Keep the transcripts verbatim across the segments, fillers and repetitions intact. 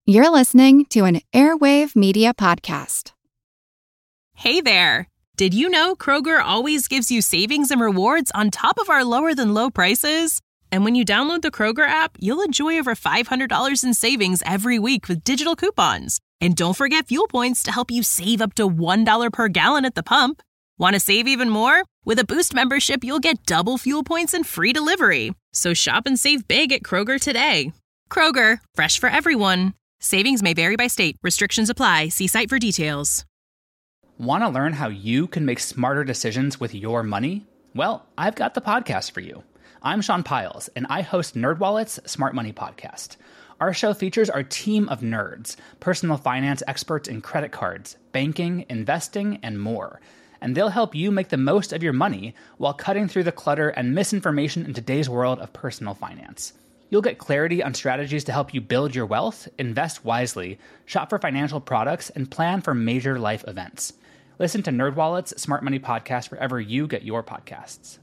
You're listening to an Airwave Media Podcast. Hey there! Did you know Kroger always gives you savings and rewards on top of our lower-than-low prices? And when you download the Kroger app, you'll enjoy over five hundred dollars in savings every week with digital coupons. And don't forget fuel points to help you save up to one dollar per gallon at the pump. Want to save even more? With a Boost membership, you'll get double fuel points and free delivery. So shop and save big at Kroger today. Kroger, fresh for everyone. Savings may vary by state. Restrictions apply. See site for details. Want to learn how you can make smarter decisions with your money? Well, I've got the podcast for you. I'm Sean Piles, and I host NerdWallet's Smart Money Podcast. Our show features our team of nerds, personal finance experts in credit cards, banking, investing, and more. And they'll help you make the most of your money while cutting through the clutter and misinformation in today's world of personal finance. You'll get clarity on strategies to help you build your wealth, invest wisely, shop for financial products, and plan for major life events. Listen to NerdWallet's Smart Money Podcast wherever you get your podcasts.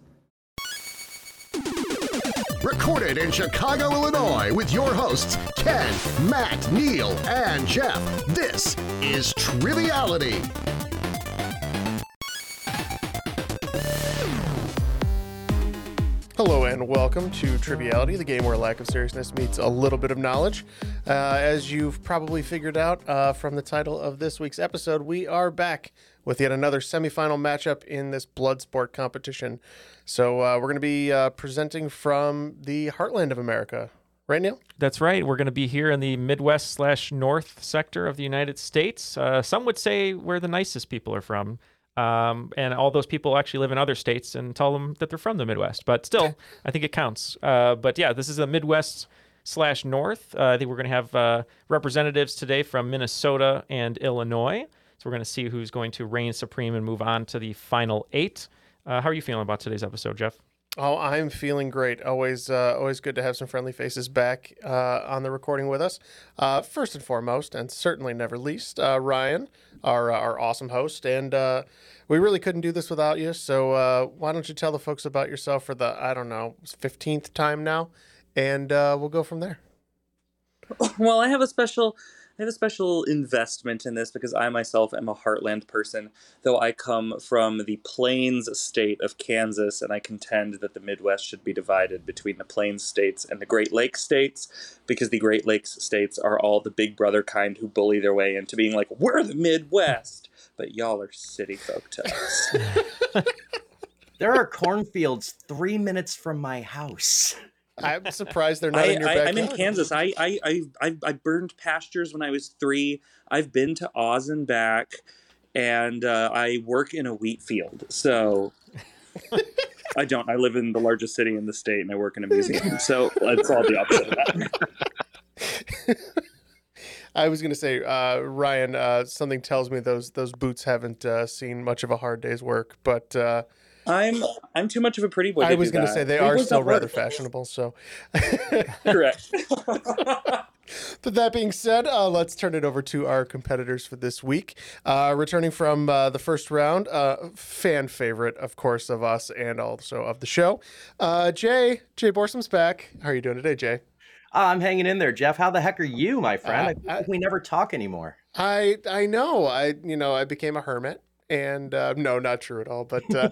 Recorded in Chicago, Illinois, with your hosts, Ken, Matt, Neil, and Jeff. This is Triviality. Hello and welcome to Triviality, the game where lack of seriousness meets a little bit of knowledge. Uh, as you've probably figured out uh, from the title of this week's episode, we are back with yet another semifinal matchup in this blood sport competition. So uh, we're going to be uh, presenting from the heartland of America. Right, Neil? That's right. We're going to be here in the Midwest slash North sector of the United States. Uh, some would say where the nicest people are from. Um, and all those people actually live in other states and tell them that they're from the Midwest. But still, I think it counts. Uh, but yeah, this is a Midwest slash North. Uh, I think we're going to have uh, representatives today from Minnesota and Illinois. So we're going to see who's going to reign supreme and move on to the final eight. Uh, how are you feeling about today's episode, Jeff? Oh, I'm feeling great. Always uh, always good to have some friendly faces back uh, on the recording with us. Uh, first and foremost, and certainly never least, uh, Ryan, our, uh, our awesome host. And uh, we really couldn't do this without you. So uh, why don't you tell the folks about yourself for the, I don't know, fifteenth time now, and uh, we'll go from there. Well, I have a special... I have a special investment in this because I myself am a heartland person, though I come from the Plains state of Kansas, and I contend that the Midwest should be divided between the Plains states and the Great Lakes states, because the Great Lakes states are all the big brother kind who bully their way into being like, we're the Midwest, but y'all are city folk to us. There are cornfields three minutes from my house. I'm surprised they're not I, in your I, backyard. I'm in Kansas. I, I I I I burned pastures when I was three. I've been to Oz and back, and uh, I work in a wheat field. So I don't. I live in the largest city in the state, and I work in a museum. So it's all the opposite of that. I was going to say, uh, Ryan, uh, something tells me those those boots haven't uh, seen much of a hard day's work, but. Uh, I'm I'm too much of a pretty boy. I to was going to say they We are both still have rather work. fashionable. So, Correct. But that being said, uh, let's turn it over to our competitors for this week. Uh, returning from uh, the first round, uh, fan favorite, of course, of us and also of the show, uh, Jay. Jay Borsum's back. How are you doing today, Jay? Uh, I'm hanging in there, Jeff. How the heck are you, my friend? Uh, I think I- we never talk anymore. I I know. I you know I became a hermit. And uh, no, not true at all. But uh,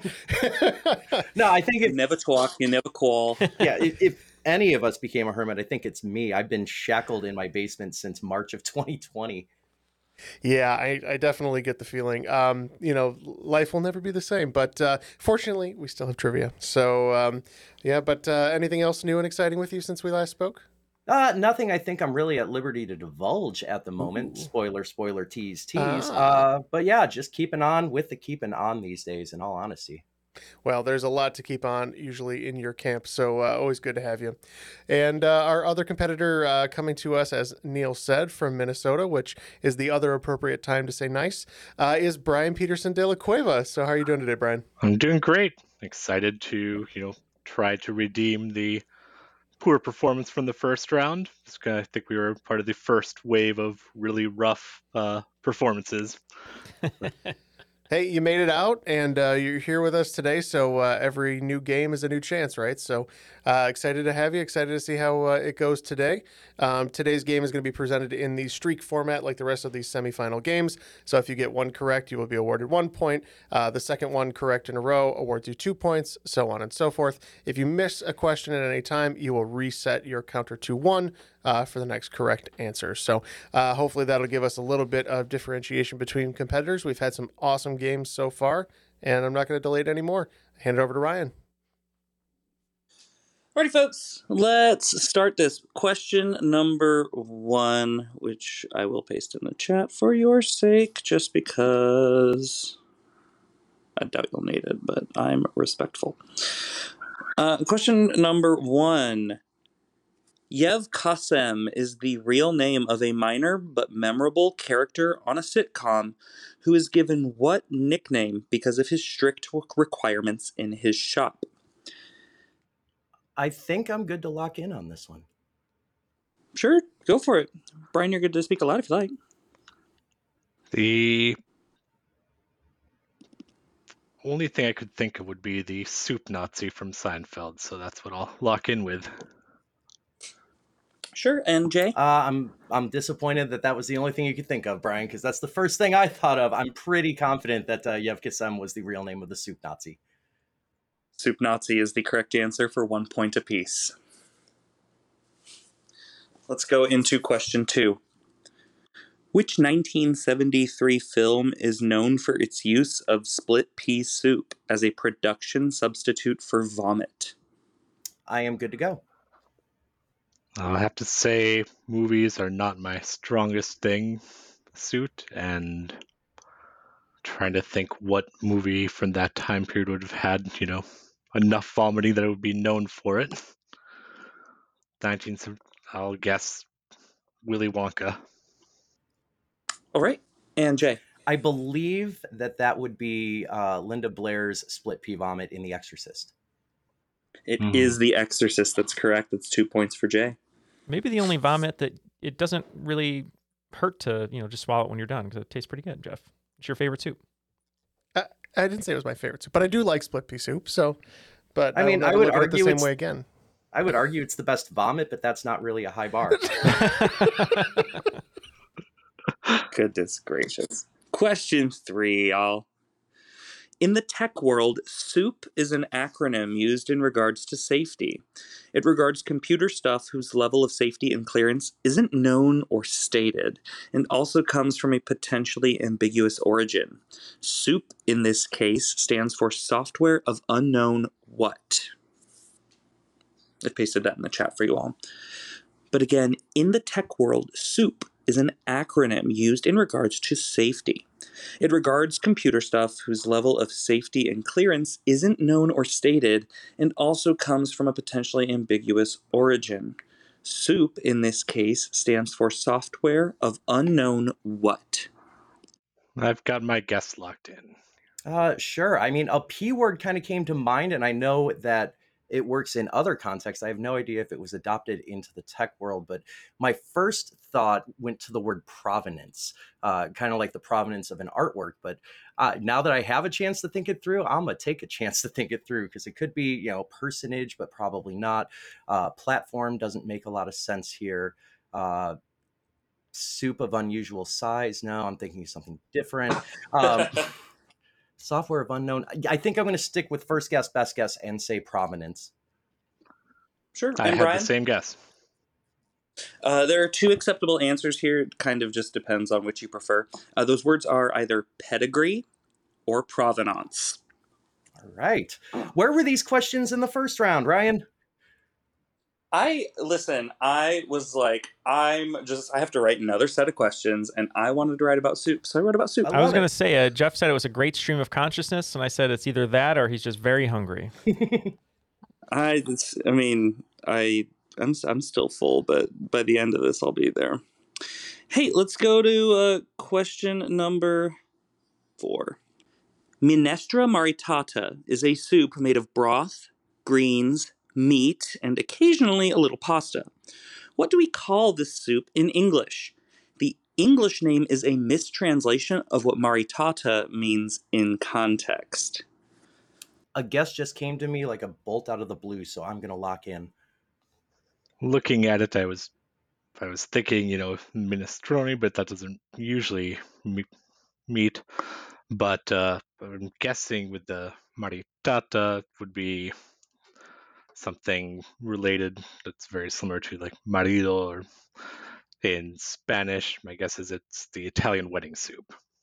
No, I think You if, never talk. You never call. yeah, if, if any of us became a hermit, I think it's me. I've been shackled in my basement since March of twenty twenty. yeah, I, I definitely get the feeling. Um, you know, life will never be the same. But uh, fortunately, we still have trivia. So um, yeah. But uh, anything else new and exciting with you since we last spoke? Uh, nothing I think I'm really at liberty to divulge at the moment. Ooh. Spoiler, spoiler, tease, tease. Ah. Uh, but yeah, just keeping on with the keeping on these days, in all honesty. Well, there's a lot to keep on usually in your camp, so uh, always good to have you. And uh, our other competitor uh, coming to us, as Neil said, from Minnesota, which is the other appropriate time to say nice, uh, is Brian Peterson de la Cueva. So how are you doing today, Brian? I'm doing great. Excited to, you know, try to redeem the poor performance from the first round. Just kinda, I think we were part of the first wave of really rough uh, performances. Hey, you made it out, and uh, you're here with us today, so uh, every new game is a new chance, right? So uh, excited to have you, excited to see how uh, it goes today. Um, today's game is going to be presented in the streak format like the rest of these semifinal games. So if you get one correct, you will be awarded one point. Uh, the second one correct in a row awards you two points, so on and so forth. If you miss a question at any time, you will reset your counter to one uh, for the next correct answer. So uh, hopefully that'll give us a little bit of differentiation between competitors. We've had some awesome games so far, and I'm not going to delay it anymore. Hand it over to Ryan. Alrighty, folks, let's start this. Question number one, which I will paste in the chat for your sake, just because I doubt you'll need it, but I'm respectful. Uh, question number one. Yev Kassem is the real name of a minor but memorable character on a sitcom who is given what nickname because of his strict requirements in his shop? I think I'm good to lock in on this one. Sure, go for it. Brian, you're good to speak aloud if you like. The only thing I could think of would be the soup Nazi from Seinfeld, so that's what I'll lock in with. Sure, and Jay? Uh, I'm I'm disappointed that that was the only thing you could think of, Brian, because that's the first thing I thought of. I'm pretty confident that uh, Yev Kassem was the real name of the soup Nazi. Soup Nazi is the correct answer for one point apiece. Let's go into question two. Which nineteen seventy-three film is known for its use of split pea soup as a production substitute for vomit? I am good to go. I'll have to say movies are not my strongest thing suit, and trying to think what movie from that time period would have had, you know, enough vomiting that it would be known for it. nineteen I'll guess Willy Wonka. All right. And Jay? I believe that that would be uh, Linda Blair's split pea vomit in The Exorcist. It mm. is The Exorcist. That's correct. That's two points for Jay. Maybe the only vomit that it doesn't really hurt to, you know, just swallow it when you're done, because it tastes pretty good. Jeff, it's your favorite soup? I, I didn't say it was my favorite soup, but I do like split pea soup. So, but I mean, I, I would look at argue it the same it's, way again. I would argue it's the best vomit, but that's not really a high bar. Goodness gracious. Question three, y'all. In the tech world, SOUP is an acronym used in regards to safety. It regards computer stuff whose level of safety and clearance isn't known or stated, and also comes from a potentially ambiguous origin. SOUP, in this case, stands for Software of Unknown What. I pasted that in the chat for you all. But again, in the tech world, SOUP is an acronym used in regards to safety. It regards computer stuff whose level of safety and clearance isn't known or stated, and also comes from a potentially ambiguous origin. SOUP, in this case, stands for Software of Unknown What. I've got my guess locked in. Uh, sure. I mean, a P word kind of came to mind, and I know that it works in other contexts. I have no idea if it was adopted into the tech world, but my first thought went to the word provenance, uh, kind of like the provenance of an artwork. But uh, now that I have a chance to think it through, I'm going to take a chance to think it through, because it could be, you know, personage, but probably not. Uh, platform doesn't make a lot of sense here. Uh, soup of unusual size. No, I'm thinking of something different. Um, Software of unknown. I think I'm going to stick with first guess, best guess, and say provenance. Sure. I and had Brian? the same guess. Uh, there are two acceptable answers here. It kind of just depends on which you prefer. Uh, those words are either pedigree or provenance. All right. Where were these questions in the first round, Ryan? I, listen, I was like, I'm just, I have to write another set of questions, and I wanted to write about soup, so I wrote about soup. I, I was going to say, uh, Jeff said it was a great stream of consciousness, and I said it's either that or he's just very hungry. I, it's, I mean, I, I'm, I'm still full, but by the end of this, I'll be there. Hey, let's go to uh, question number four. Minestra maritata is a soup made of broth, greens, meat, and occasionally a little pasta. What do we call this soup in English? The English name is a mistranslation of what maritata means in context? A guess just came to me like a bolt out of the blue, so I'm going to lock in. Looking at it, I was I was thinking, you know, minestrone, but that doesn't usually me- meet. But uh, I'm guessing with the maritata would be something related that's very similar to like marido, or in Spanish, my guess is it's the Italian wedding soup.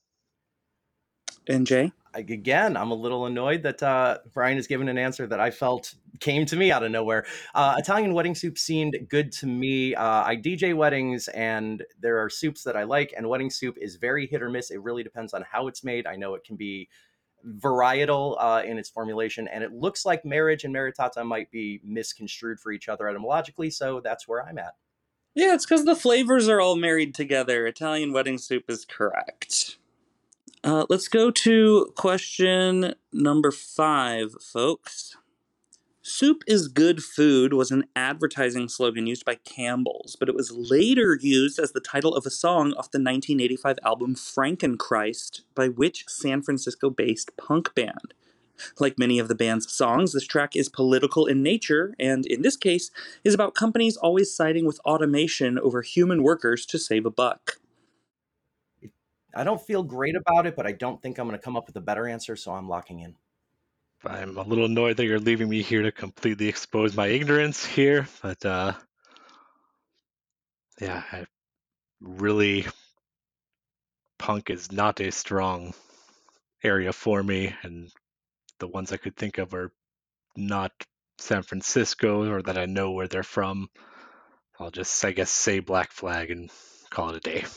And Jay? Again, I'm a little annoyed that uh, Brian has given an answer that I felt came to me out of nowhere. Uh, Italian wedding soup seemed good to me. Uh, I D J weddings, and there are soups that I like, and wedding soup is very hit or miss. It really depends on how it's made. I know it can be varietal uh, in its formulation, and it looks like marriage and maritata might be misconstrued for each other etymologically, so that's where I'm at. Yeah, it's because the flavors are all married together. Italian wedding soup is correct. Uh, let's go to question number five, folks. Soup is good food was an advertising slogan used by Campbell's, but it was later used as the title of a song off the nineteen eighty-five album Frankenchrist by which San Francisco-based punk band? Like many of the band's songs, this track is political in nature, and in this case, is about companies always siding with automation over human workers to save a buck. I don't feel great about it, but I don't think I'm going to come up with a better answer, so I'm locking in. I'm a little annoyed that you're leaving me here to completely expose my ignorance here, but uh, yeah, I really, punk is not a strong area for me, and the ones I could think of are not San Francisco or that I know where they're from. I'll just, I guess, say Black Flag and call it a day.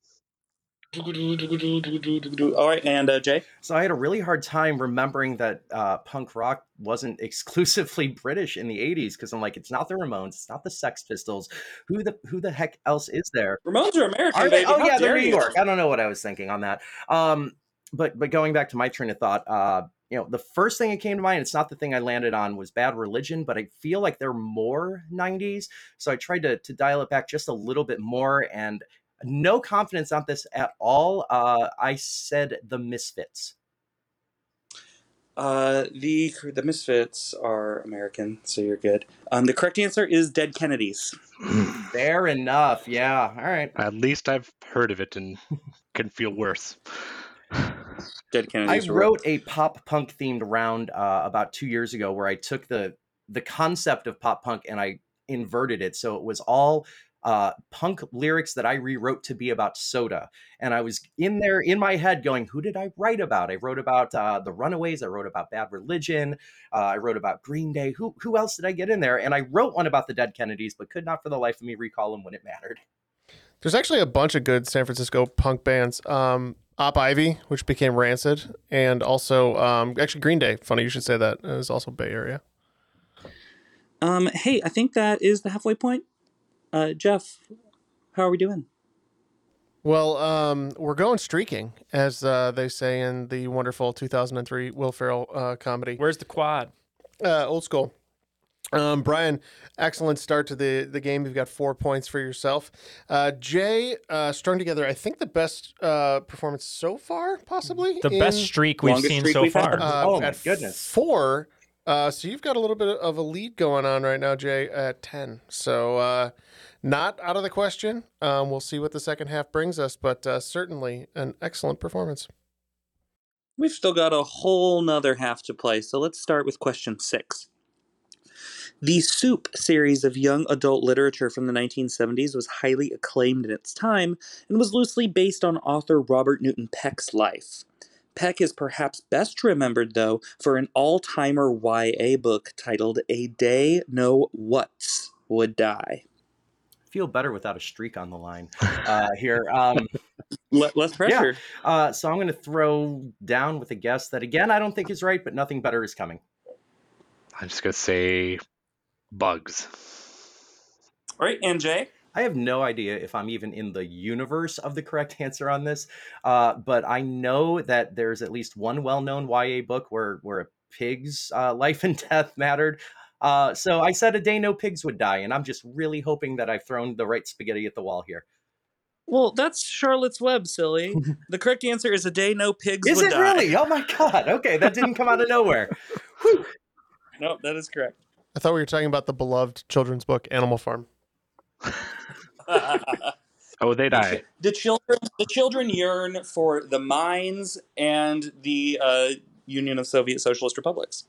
All right, and uh, Jay? So I had a really hard time remembering that uh, punk rock wasn't exclusively British in the eighties, because I'm like, it's not the Ramones, it's not the Sex Pistols. Who the who the heck else is there? Ramones are American, Are they? baby. Oh How yeah, they're dare New you? York. I don't know what I was thinking on that. Um, but but going back to my train of thought, uh, you know, the first thing that came to mind, it's not the thing I landed on, was Bad Religion, but I feel like they're more nineties. So I tried to to dial it back just a little bit more, and no confidence on this at all. Uh, I said the Misfits. Uh, the the Misfits are American, so you're good. Um, the correct answer is Dead Kennedys. Fair enough. Yeah. All right. At least I've heard of it and can feel worse. Dead Kennedys. I wrote a pop punk themed round uh, about two years ago where I took the the concept of pop punk and I inverted it. So it was all uh, punk lyrics that I rewrote to be about soda. And I was in there in my head going, who did I write about? I wrote about uh, the Runaways. I wrote about Bad Religion. Uh, I wrote about Green Day. Who, who else did I get in there? And I wrote one about the Dead Kennedys, but could not for the life of me recall them when it mattered. There's actually a bunch of good San Francisco punk bands. Um, Op Ivy, which became Rancid, and also um, actually Green Day. Funny you should say that. It was also Bay Area. Um, hey, I think that is the halfway point. Uh, Jeff, how are we doing? Well, um, we're going streaking, as uh, they say in the wonderful two thousand three Will Ferrell uh, comedy. Where's the quad? Uh, old school. Um, Brian, excellent start to the, the game. You've got four points for yourself. Uh, Jay, uh, strung together, I think the best uh, performance so far, possibly. The in, best streak we've seen streak so we've far. had. Uh, Oh, my at goodness. Four. Uh, so you've got a little bit of a lead going on right now, Jay, at ten. So uh, not out of the question. Um, we'll see what the second half brings us, but uh, certainly an excellent performance. We've still got a whole nother half to play, so let's start with question six. The Soup series of young adult literature from the nineteen seventies was highly acclaimed in its time and was loosely based on author Robert Newton Peck's life. Peck is perhaps best remembered, though, for an all-timer Y A book titled A Day No Whats Would Die. Feel better without a streak on the line uh, here. Um, Le- less pressure. Yeah. Uh, so I'm going to throw down with a guess that, again, I don't think is right, but nothing better is coming. I'm just going to say bugs. All right, and Jay? I have no idea if I'm even in the universe of the correct answer on this, uh, but I know that there's at least one well-known Y A book where, where a pig's uh, life and death mattered. Uh, so I said A Day No Pigs Would Die, and I'm just really hoping that I've thrown the right spaghetti at the wall here. Well, that's Charlotte's Web, silly. The correct answer is A Day No Pigs Is Would it Die. really? Oh my god. Okay, that didn't come out of nowhere. Whew. No, that is correct. I thought we were talking about the beloved children's book Animal Farm. Oh, they die. The children, the children yearn for the mines and the uh, Union of Soviet Socialist Republics.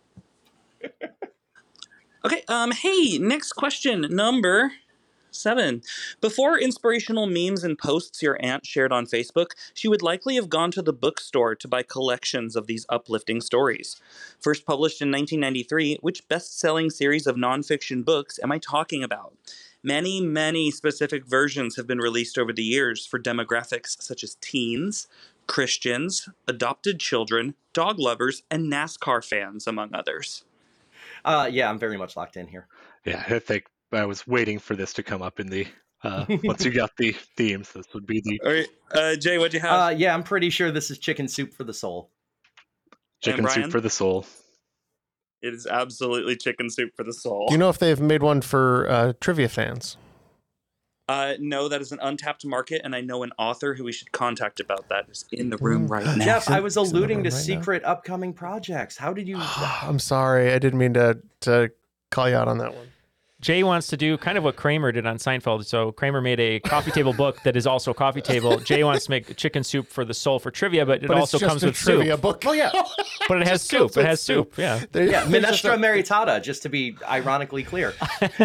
Okay. Um. Hey, next question, number seven. Before inspirational memes and posts your aunt shared on Facebook, she would likely have gone to the bookstore to buy collections of these uplifting stories. First published in nineteen ninety-three, which best-selling series of nonfiction books am I talking about? Many, many specific versions have been released over the years for demographics such as teens, Christians, adopted children, dog lovers, and NASCAR fans, among others. Uh, yeah, I'm very much locked in here. Yeah, I think I was waiting for this to come up in the, uh, once you got the themes, this would be the... All right, uh, Jay, what'd you have? Uh, yeah, I'm pretty sure this is Chicken Soup for the Soul. Chicken Soup for the Soul. It is absolutely Chicken Soup for the Soul. Do you know if they've made one for uh, trivia fans? Uh, no, that is an untapped market, and I know an author who we should contact about that is in the room right now. Jeff, I was He's in the alluding room to right now. secret upcoming projects. How did you... I'm sorry. I didn't mean to, to call you out on that one. Jay wants to do kind of what Kramer did on Seinfeld. So Kramer made a coffee table book that is also coffee table. Jay wants to make Chicken Soup for the Soul for trivia, but it But also it's just comes a with trivia soup. book. Well, yeah. But it has Just soup. comes It with has soup. Yeah. There- Yeah, there's just Minestra a- Maritata, just to be ironically clear.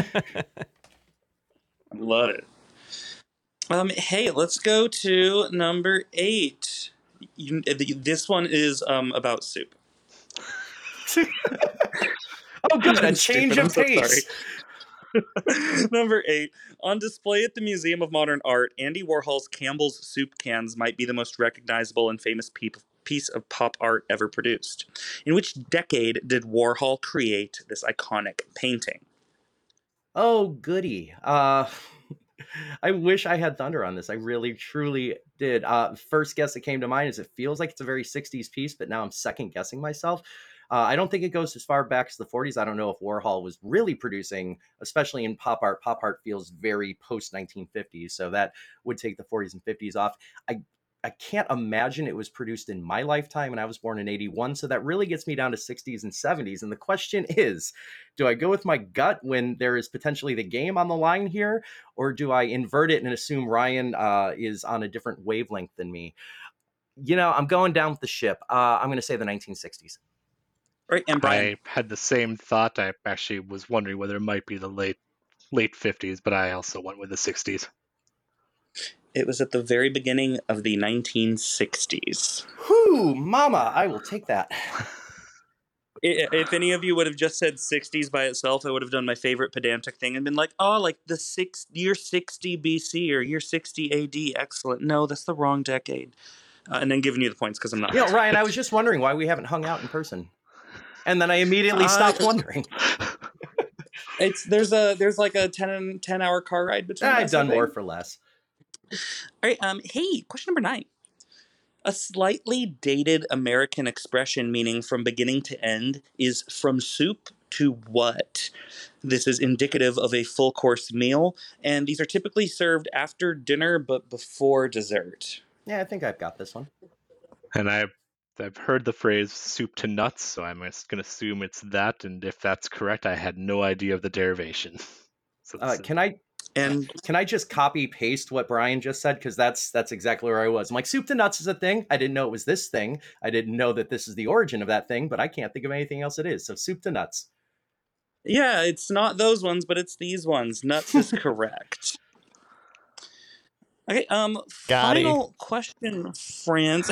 Love it. Um, hey, let's go to number eight. You, this one is um about soup. Oh, good. A I'm change stupid, I'm of so pace. sorry. Number eight. On display at the Museum of Modern Art, Andy Warhol's Campbell's soup cans might be the most recognizable and famous pe- piece of pop art ever produced. In which decade did Warhol create this iconic painting? Oh, goody. Uh, I wish I had thunder on this. I really, truly did. Uh, first guess that came to mind is it feels like it's a very sixties piece, but now I'm second guessing myself. Uh, I don't think it goes as far back as the forties. I don't know if Warhol was really producing, especially in pop art. Pop art feels very post nineteen fifties, so that would take the forties and fifties off. I I can't imagine it was produced in my lifetime, and I was born in eighty-one, so that really gets me down to sixties and seventies. And the question is, do I go with my gut when there is potentially the game on the line here, or do I invert it and assume Ryan uh, is on a different wavelength than me? You know, I'm going down with the ship. Uh, I'm going to say the nineteen sixties. Right, and Brian. I had the same thought. I actually was wondering whether it might be the late late fifties, but I also went with the sixties. It was at the very beginning of the nineteen sixties. Whew, mama, I will take that. I- If any of you would have just said sixties by itself, I would have done my favorite pedantic thing and been like, oh, like the six, year sixty B C or year sixty A D. Excellent. No, that's the wrong decade. Uh, and then giving you the points because I'm not. You know, Ryan, I was just wondering why we haven't hung out in person. And then I immediately Uh, stopped wondering. It's there's a there's like a ten, ten hour car ride between I've us, I done think. more for less. All right. Um. Hey, question number nine. A slightly dated American expression meaning from beginning to end is from soup to what? This is indicative of a full course meal, and these are typically served after dinner but before dessert. Yeah, I think I've got this one. And I, I've heard the phrase soup to nuts, so I'm just going to assume it's that. And if that's correct, I had no idea of the derivation. So Uh, this is- can I And can I just copy paste what Brian just said? Because that's that's exactly where I was. I'm like, soup to nuts is a thing. I didn't know it was this thing. I didn't know that this is the origin of that thing, but I can't think of anything else it is. So soup to nuts. yeah, it's not those ones, but it's these ones. Nuts is correct. Okay, um, Got it. final question, friends.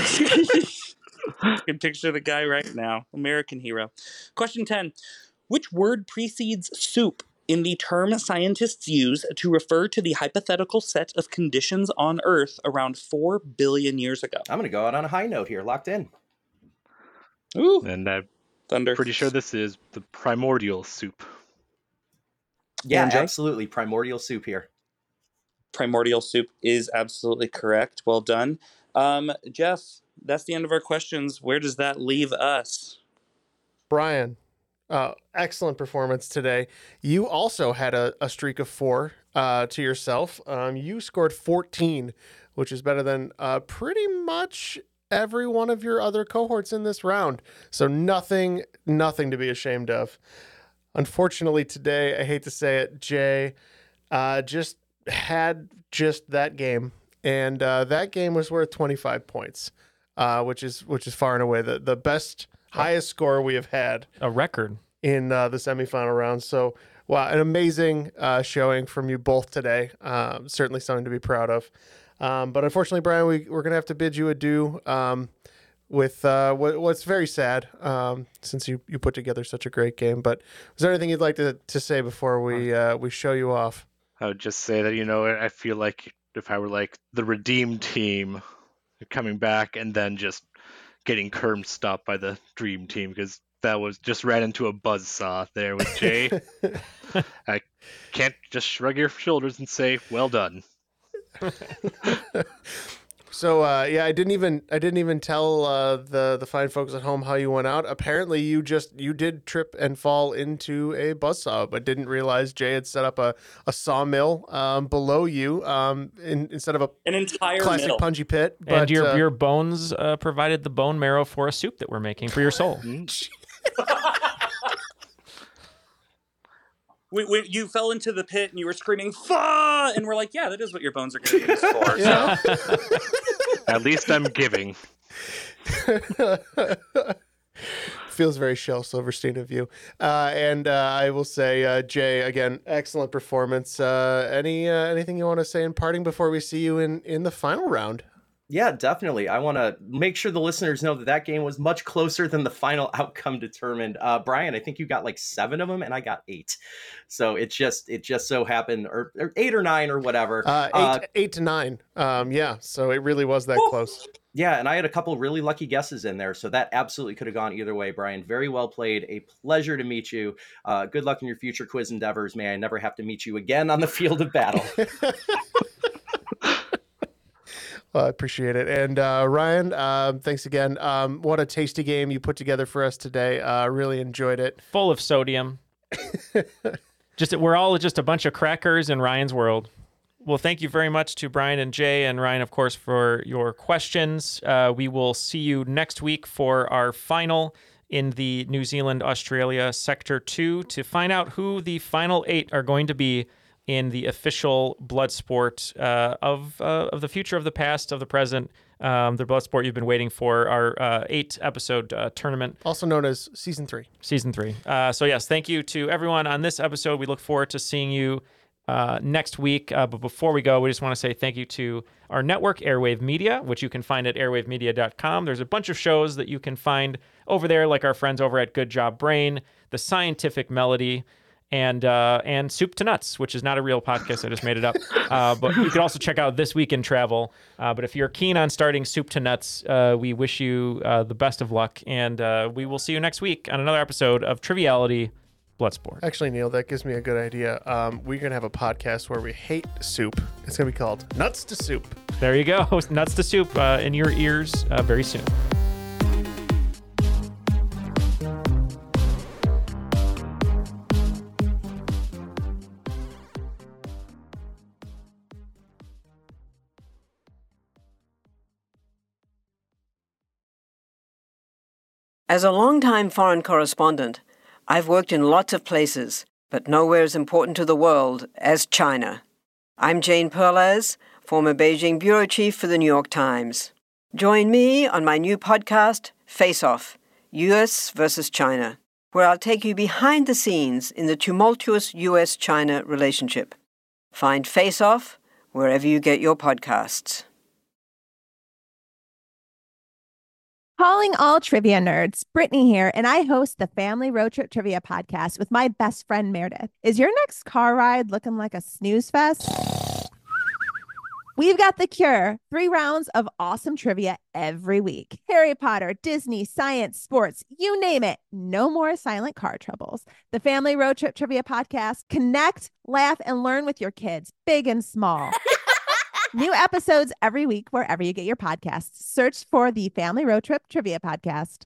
I can picture the guy right now. American hero. Question ten. Which word precedes soup in the term scientists use to refer to the hypothetical set of conditions on Earth around four billion years ago? I'm going to go out on a high note here. Locked in. Ooh, and I'm thunder. pretty sure this is the primordial soup. Yeah, And Jay? absolutely. Primordial soup here. Primordial soup is absolutely correct. Well done. Um, Jeff, that's the end of our questions. Where does that leave us? Brian, uh, excellent performance today. You also had a, a streak of four uh, to yourself. Um, you scored fourteen, which is better than uh, pretty much every one of your other cohorts in this round. So nothing, nothing to be ashamed of. Unfortunately, today, I hate to say it, Jay uh, just had just that game, and uh, that game was worth twenty-five points, uh, which is which is far and away the the best, highest score we have had, a record in uh, the semifinal round. So, wow, an amazing uh, showing from you both today. Um, certainly something to be proud of. Um, but unfortunately, Brian, we we're gonna have to bid you adieu. Um, with uh, what, what's very sad, um, since you, you put together such a great game. But is there anything you'd like to, to say before we uh, we show you off? I would just say that, you know, I feel like if I were like the redeemed team coming back and then just getting Kerm stopped by the dream team, because that was just ran into a buzzsaw there with Jay. I can't just shrug your shoulders and say, well done. So uh, yeah, I didn't even I didn't even tell uh, the the fine folks at home how you went out. Apparently, you just you did trip and fall into a buzzsaw, but didn't realize Jay had set up a, a sawmill um, below you um, in, instead of a an entire classic mill. punji pit. But, and your uh, your bones uh, provided the bone marrow for a soup that we're making for your soul. We, we, you fell into the pit and you were screaming "Fa!" and we're like, yeah, that is what your bones are going to be used for. Yeah. At least I'm giving. Feels very Shel Silverstein of you. Uh, and uh, I will say, uh, Jay, again, excellent performance. Uh, any uh, anything you want to say in parting before we see you in, in the final round? Yeah, definitely. I want to make sure the listeners know that that game was much closer than the final outcome determined. Uh, Brian, I think you got like seven of them, and I got eight. So it just it just so happened, or, or eight or nine or whatever. Uh, eight, uh, eight to nine. Um, yeah, so it really was that woo! close. Yeah, and I had a couple really lucky guesses in there, so that absolutely could have gone either way. Brian, very well played. A pleasure to meet you. Uh, good luck in your future quiz endeavors. May I never have to meet you again on the field of battle. Well, I appreciate it. And uh, Ryan, um, thanks again. Um, what a tasty game you put together for us today. Uh, really enjoyed it. Full of sodium. Just we're all just a bunch of crackers in Ryan's world. Well, thank you very much to Brian and Jay, and Ryan, of course, for your questions. Uh, we will see you next week for our final in the New Zealand-Australia Sector two to find out who the final eight are going to be in the official blood sport uh, of uh, of the future, of the past, of the present, um, the blood sport you've been waiting for, our uh, eight-episode uh, tournament. Also known as Season three. Season three. Uh, so, yes, thank you to everyone on this episode. We look forward to seeing you uh, next week. Uh, but before we go, we just want to say thank you to our network, Airwave Media, which you can find at airwave media dot com. There's a bunch of shows that you can find over there, like our friends over at Good Job Brain, The Scientific Melody, and uh, and Soup to Nuts, which is not a real podcast. I just made it up. Uh, but you can also check out This Week in Travel. Uh, but if you're keen on starting Soup to Nuts, uh, we wish you uh, the best of luck. And uh, we will see you next week on another episode of Triviality Bloodsport. Actually, Neil, that gives me a good idea. Um, we're going to have a podcast where we hate soup. It's going to be called Nuts to Soup. There you go. Nuts to Soup uh, in your ears uh, very soon. As a longtime foreign correspondent, I've worked in lots of places, but nowhere as important to the world as China. I'm Jane Perlez, former Beijing bureau chief for the New York Times. Join me on my new podcast, Face Off, U S versus China, where I'll take you behind the scenes in the tumultuous U S China relationship. Find Face Off wherever you get your podcasts. Calling all trivia nerds, Brittany here, and I host the Family Road Trip Trivia Podcast with my best friend Meredith. Is your next car ride looking like a snooze fest? We've got the cure. Three rounds of awesome trivia every week. Harry Potter, Disney, science, sports, you name it. No more silent car troubles. The Family Road Trip Trivia Podcast. Connect, laugh, and learn with your kids, big and small. New episodes every week wherever you get your podcasts. Search for the Family Road Trip Trivia Podcast.